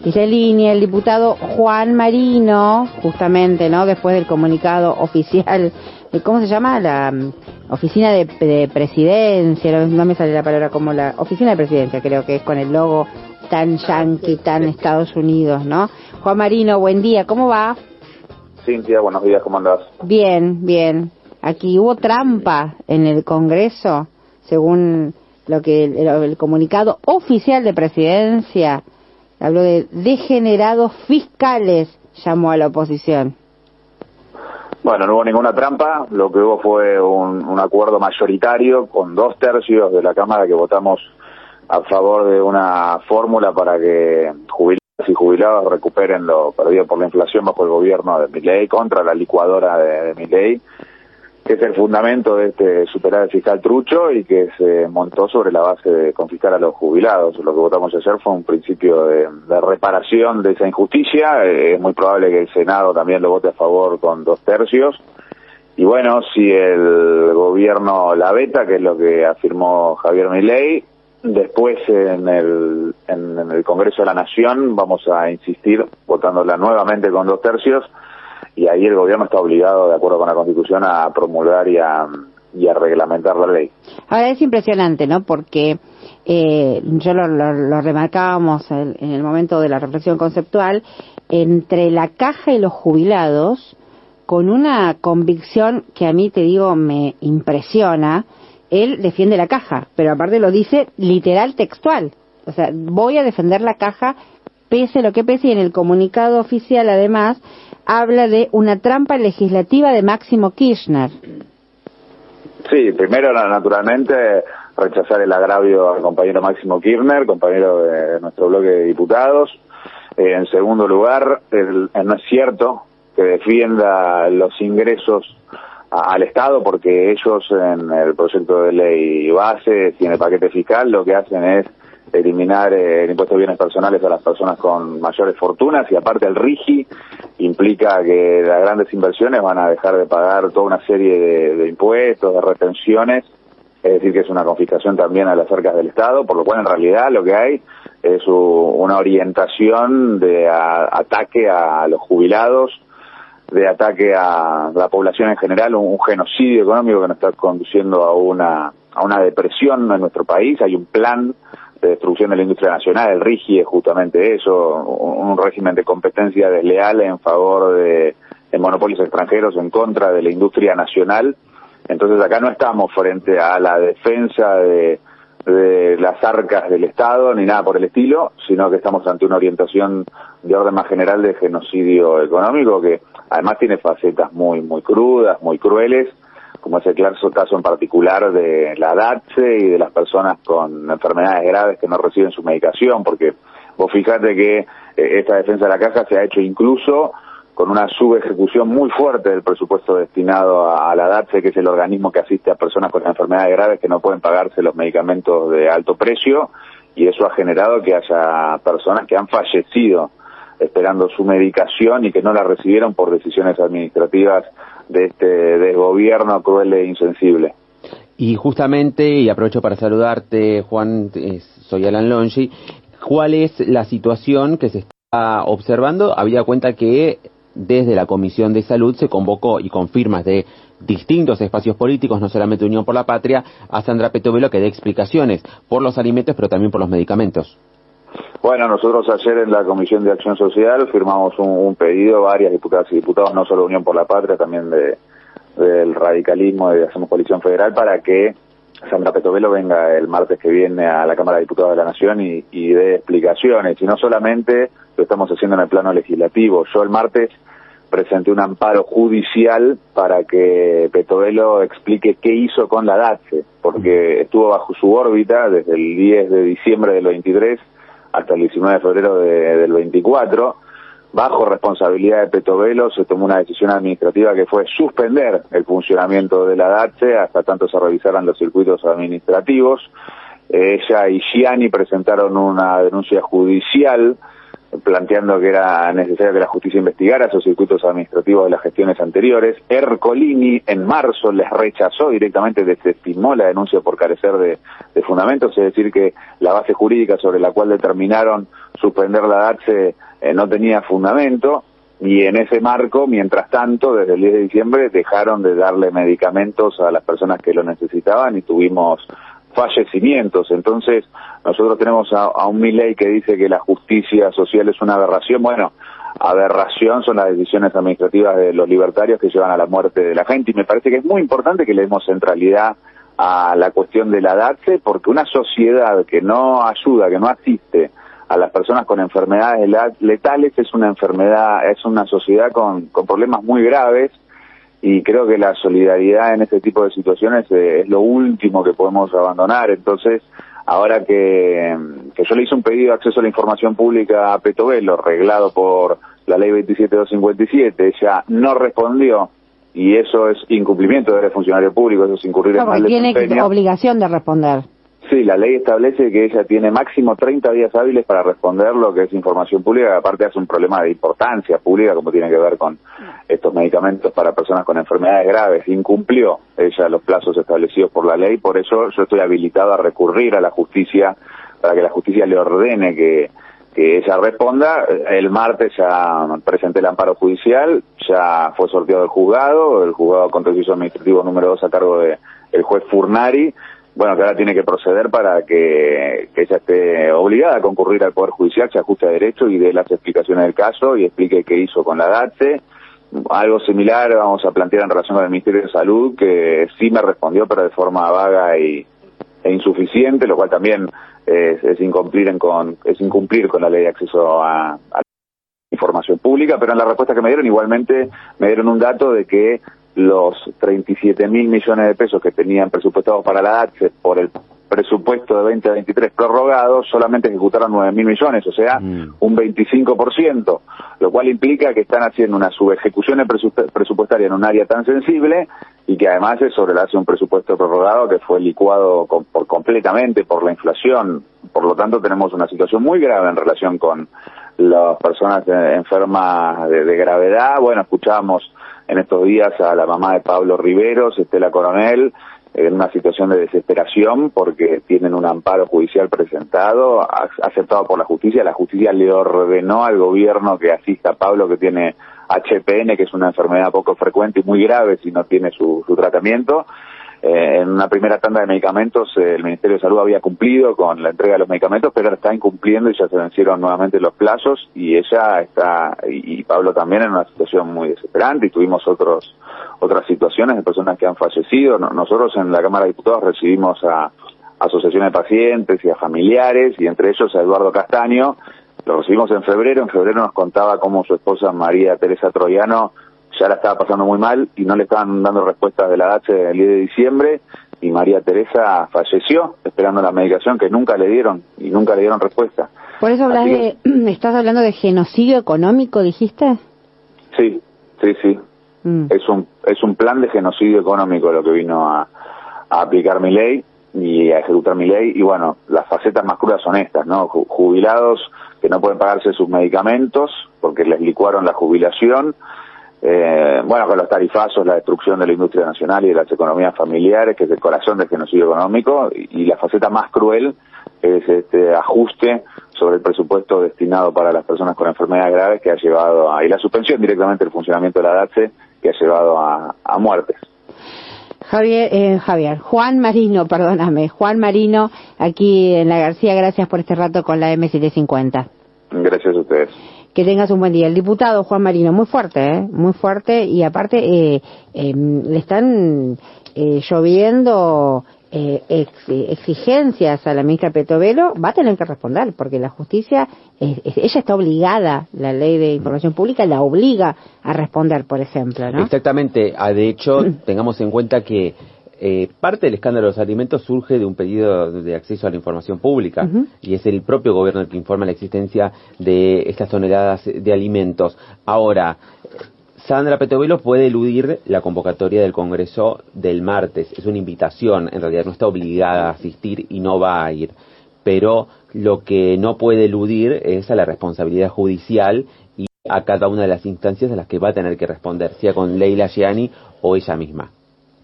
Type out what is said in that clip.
Está en línea el diputado Juan Marino, justamente, ¿no? Después del comunicado oficial, ¿cómo se llama? La oficina de presidencia, no me sale la palabra, como la oficina de presidencia, creo que es con el logo tan yanqui, tan Estados Unidos, ¿no? Juan Marino, buen día, ¿cómo va? Cintia, buenos días, ¿cómo andás? Bien, bien. Aquí hubo trampa en el Congreso, según lo que el comunicado oficial de presidencia. Habló de degenerados fiscales, llamó a la oposición. Bueno, no hubo ninguna trampa, lo que hubo fue un acuerdo mayoritario con 2/3 de la Cámara que votamos a favor de una fórmula para que jubilados y jubilados recuperen lo perdido por la inflación bajo el gobierno de Milei, contra la licuadora de Milei, que es el fundamento de este superávit fiscal trucho y que se montó sobre la base de confiscar a los jubilados. Lo que votamos ayer fue un principio de reparación de esa injusticia. Es muy probable que el Senado también lo vote a favor con 2/3. Y bueno, si el gobierno la veta, que es lo que afirmó Javier Milei, después en el Congreso de la Nación vamos a insistir votándola nuevamente con 2/3. Y ahí el gobierno está obligado, de acuerdo con la Constitución, a promulgar y a reglamentar la ley. Ahora es impresionante, ¿no? Porque yo lo remarcábamos en el momento de la reflexión conceptual, entre la caja y los jubilados, con una convicción que a mí, te digo, me impresiona. Él defiende la caja, pero aparte lo dice literal textual. O sea, voy a defender la caja pese lo que pese, y en el comunicado oficial además habla de una trampa legislativa de Máximo Kirchner. Sí, primero, naturalmente, rechazar el agravio al compañero Máximo Kirchner, compañero de nuestro bloque de diputados. En segundo lugar, no es cierto que defienda los ingresos al Estado, porque ellos en el proyecto de ley base y en el paquete fiscal lo que hacen es eliminar el impuesto de bienes personales a las personas con mayores fortunas, y aparte el RIGI implica que las grandes inversiones van a dejar de pagar toda una serie de impuestos, de retenciones, es decir, que es una confiscación también a las arcas del Estado, por lo cual en realidad lo que hay es una orientación de ataque a los jubilados, de ataque a la población en general, un genocidio económico que nos está conduciendo a una depresión en nuestro país. Hay un plan de destrucción de la industria nacional, el RIGI es justamente eso, un régimen de competencia desleal en favor de monopolios extranjeros en contra de la industria nacional. Entonces acá no estamos frente a la defensa de las arcas del Estado ni nada por el estilo, sino que estamos ante una orientación de orden más general de genocidio económico, que además tiene facetas muy crudas, muy crueles, como es el caso en particular de la DATSE y de las personas con enfermedades graves que no reciben su medicación, porque vos fijate que esta defensa de la caja se ha hecho incluso con una subejecución muy fuerte del presupuesto destinado a la DATSE, que es el organismo que asiste a personas con enfermedades graves que no pueden pagarse los medicamentos de alto precio, y eso ha generado que haya personas que han fallecido esperando su medicación y que no la recibieron por decisiones administrativas de este desgobierno cruel e insensible. Y justamente, y aprovecho para saludarte, Juan, soy Alan Longi, ¿cuál es la situación que se está observando? Habida cuenta que desde la Comisión de Salud se convocó, y con firmas de distintos espacios políticos, no solamente Unión por la Patria, a Sandra Petovelo que dé explicaciones por los alimentos, pero también por los medicamentos. Bueno, nosotros ayer en la Comisión de Acción Social firmamos un pedido, varias diputadas y diputados, no solo Unión por la Patria, también del radicalismo, de Hacemos Coalición Federal, para que Sandra Petovelo venga el martes que viene a la Cámara de Diputados de la Nación y dé explicaciones. Y no solamente lo estamos haciendo en el plano legislativo. Yo el martes presenté un amparo judicial para que Petovelo explique qué hizo con la DATSE, porque estuvo bajo su órbita desde el 10 de diciembre del 23 hasta el 19 de febrero del 24, bajo responsabilidad de Petovelo se tomó una decisión administrativa que fue suspender el funcionamiento de la DATSE hasta tanto se revisaran los circuitos administrativos. Ella y Gianni presentaron una denuncia judicial planteando que era necesario que la justicia investigara esos circuitos administrativos de las gestiones anteriores. Ercolini en marzo les rechazó directamente, desestimó la denuncia por carecer de fundamentos, es decir, que la base jurídica sobre la cual determinaron suspender la DATSE no tenía fundamento, y en ese marco, mientras tanto, desde el 10 de diciembre dejaron de darle medicamentos a las personas que lo necesitaban y tuvimos fallecimientos. Entonces, nosotros tenemos a un Milei que dice que la justicia social es una aberración. Bueno, aberración son las decisiones administrativas de los libertarios que llevan a la muerte de la gente, y me parece que es muy importante que le demos centralidad a la cuestión de la DATSE, porque una sociedad que no ayuda, que no asiste a las personas con enfermedades letales es una sociedad con problemas muy graves, y creo que la solidaridad en este tipo de situaciones es lo último que podemos abandonar. Entonces, ahora que yo le hice un pedido de acceso a la información pública a Petovelo, reglado por la ley 27257, ella no respondió, y eso es incumplimiento del funcionario público, eso es incurrir en mal desempeño. Tiene obligación de responder. Sí, la ley establece que ella tiene máximo 30 días hábiles para responder lo que es información pública, que aparte es un problema de importancia pública, como tiene que ver con estos medicamentos para personas con enfermedades graves. Incumplió ella los plazos establecidos por la ley, por eso yo estoy habilitado a recurrir a la justicia para que la justicia le ordene que ella responda. El martes ya presenté el amparo judicial, ya fue sorteado el juzgado contencioso administrativo número 2 a cargo del juez Furnari. Bueno, que ahora tiene que proceder para que ella esté obligada a concurrir al Poder Judicial, se ajuste a derecho y dé las explicaciones del caso y explique qué hizo con la DATSE. Algo similar vamos a plantear en relación con el Ministerio de Salud, que sí me respondió, pero de forma vaga e insuficiente, lo cual también es incumplir con la ley de acceso a información pública. Pero en la respuesta que me dieron, igualmente me dieron un dato de que los 37.000 millones de pesos que tenían presupuestados para la DATSE por el presupuesto de 2023 prorrogado, solamente ejecutaron 9.000 millones, o sea, un 25%, lo cual implica que están haciendo una subejecución presupuestaria en un área tan sensible, y que además es sobre la base de un presupuesto prorrogado que fue licuado completamente por la inflación. Por lo tanto, tenemos una situación muy grave en relación con las personas enfermas de gravedad. Bueno, escuchábamos en estos días a la mamá de Pablo Riveros, Estela Coronel, en una situación de desesperación porque tienen un amparo judicial presentado, aceptado por la justicia. La justicia le ordenó al gobierno que asista a Pablo, que tiene HPN, que es una enfermedad poco frecuente y muy grave si no tiene su tratamiento. En una primera tanda de medicamentos, el Ministerio de Salud había cumplido con la entrega de los medicamentos, pero ahora está incumpliendo y ya se vencieron nuevamente los plazos, y ella está, y Pablo también, en una situación muy desesperante, y tuvimos otras situaciones de personas que han fallecido. Nosotros en la Cámara de Diputados recibimos a asociaciones de pacientes y a familiares, y entre ellos a Eduardo Castaño. Lo recibimos en febrero nos contaba cómo su esposa María Teresa Troyano ya la estaba pasando muy mal y no le estaban dando respuestas de la DATSE el 10 de diciembre, y María Teresa falleció esperando la medicación que nunca le dieron respuesta. Por eso estás hablando de genocidio económico, ¿dijiste? Sí. Es un plan de genocidio económico lo que vino a aplicar Milei y a ejecutar Milei. Y bueno, las facetas más crudas son estas, ¿no? Jubilados que no pueden pagarse sus medicamentos porque les licuaron la jubilación. Con los tarifazos, la destrucción de la industria nacional y de las economías familiares, que es el corazón del genocidio económico, y la faceta más cruel es este ajuste sobre el presupuesto destinado para las personas con enfermedades graves, que ha llevado y la suspensión directamente del funcionamiento de la DATSE, que ha llevado a muertes. Juan Marino, aquí en La García, gracias por este rato con la M750. Gracias a ustedes. Que tengas un buen día. El diputado Juan Marino, muy fuerte, y aparte le están lloviendo exigencias a la ministra Petovelo. Va a tener que responder, porque la justicia, ella está obligada, la ley de información pública la obliga a responder, por ejemplo, ¿no? Exactamente. De hecho, tengamos en cuenta que parte del escándalo de los alimentos surge de un pedido de acceso a la información pública, y es el propio gobierno el que informa la existencia de estas toneladas de alimentos. Ahora, Sandra Petovelo puede eludir la convocatoria del Congreso del martes. Es una invitación, en realidad no está obligada a asistir y no va a ir. pero lo que no puede eludir es a la responsabilidad judicial y a cada una de las instancias a las que va a tener que responder, sea con Leila Gianni o ella misma.